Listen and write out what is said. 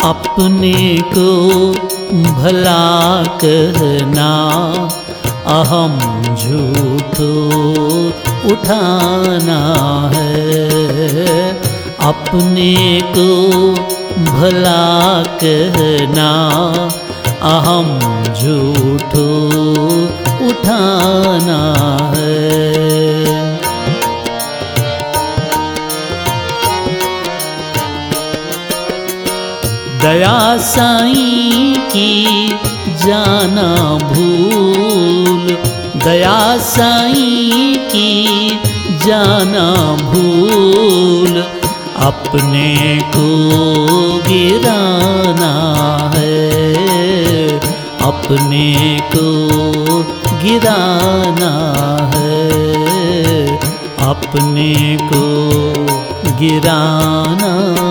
अपने को भला कहना अहम झूठो उठाना है। अपने को भला कहना अहम झूठो उठाना है। दया साईं की जाना भूल, दया साईं की जाना भूल, अपने को गिराना है, अपने को गिराना है, अपने को गिराना